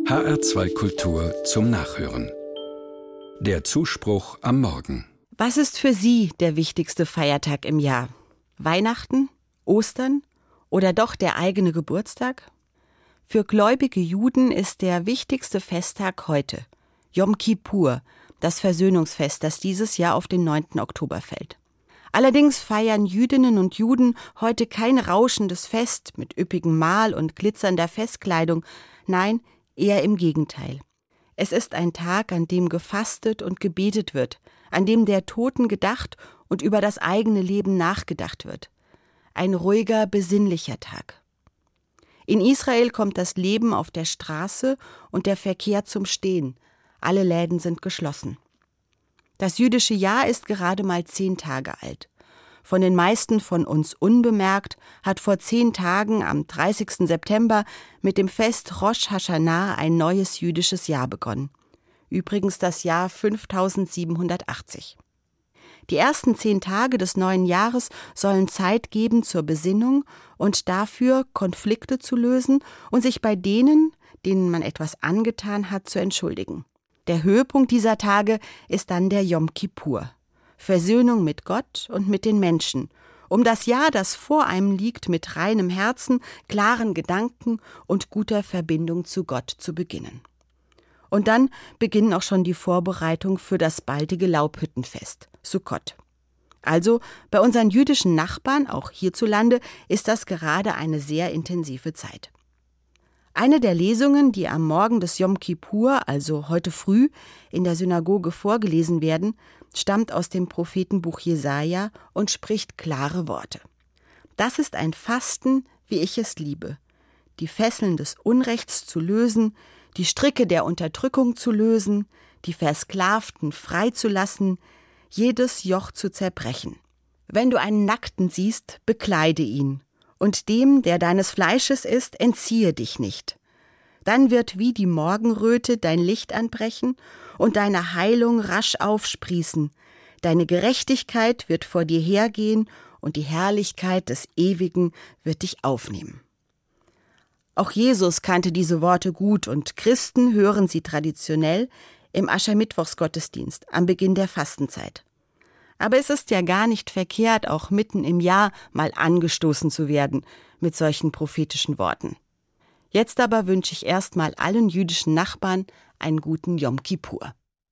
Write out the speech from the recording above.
HR2 Kultur zum Nachhören. Der Zuspruch am Morgen. Was ist für Sie der wichtigste Feiertag im Jahr? Weihnachten? Ostern? Oder doch der eigene Geburtstag? Für gläubige Juden ist der wichtigste Festtag heute Jom Kippur, das Versöhnungsfest, das dieses Jahr auf den 9. Oktober fällt. Allerdings feiern Jüdinnen und Juden heute kein rauschendes Fest mit üppigem Mahl und glitzernder Festkleidung. Nein, eher im Gegenteil. Es ist ein Tag, an dem gefastet und gebetet wird, an dem der Toten gedacht und über das eigene Leben nachgedacht wird. Ein ruhiger, besinnlicher Tag. In Israel kommt das Leben auf der Straße und der Verkehr zum Stehen. Alle Läden sind geschlossen. Das jüdische Jahr ist gerade mal 10 Tage alt. Von den meisten von uns unbemerkt hat vor 10 Tagen am 30. September mit dem Fest Rosh Hashanah ein neues jüdisches Jahr begonnen. Übrigens das Jahr 5780. Die ersten 10 Tage des neuen Jahres sollen Zeit geben zur Besinnung und dafür, Konflikte zu lösen und sich bei denen, denen man etwas angetan hat, zu entschuldigen. Der Höhepunkt dieser Tage ist dann der Jom Kippur. Versöhnung mit Gott und mit den Menschen, um das Jahr, das vor einem liegt, mit reinem Herzen, klaren Gedanken und guter Verbindung zu Gott zu beginnen. Und dann beginnen auch schon die Vorbereitungen für das baldige Laubhüttenfest, Sukkot. Also bei unseren jüdischen Nachbarn, auch hierzulande, ist das gerade eine sehr intensive Zeit. Eine der Lesungen, die am Morgen des Jom Kippur, also heute früh, in der Synagoge vorgelesen werden, stammt aus dem Prophetenbuch Jesaja und spricht klare Worte. Das ist ein Fasten, wie ich es liebe. Die Fesseln des Unrechts zu lösen, die Stricke der Unterdrückung zu lösen, die Versklavten freizulassen, jedes Joch zu zerbrechen. Wenn du einen Nackten siehst, bekleide ihn. Und dem, der deines Fleisches ist, entziehe dich nicht. Dann wird wie die Morgenröte dein Licht anbrechen und deine Heilung rasch aufsprießen. Deine Gerechtigkeit wird vor dir hergehen und die Herrlichkeit des Ewigen wird dich aufnehmen. Auch Jesus kannte diese Worte gut und Christen hören sie traditionell im Aschermittwochsgottesdienst am Beginn der Fastenzeit. Aber es ist ja gar nicht verkehrt, auch mitten im Jahr mal angestoßen zu werden mit solchen prophetischen Worten. Jetzt aber wünsche ich erstmal allen jüdischen Nachbarn einen guten Jom Kippur.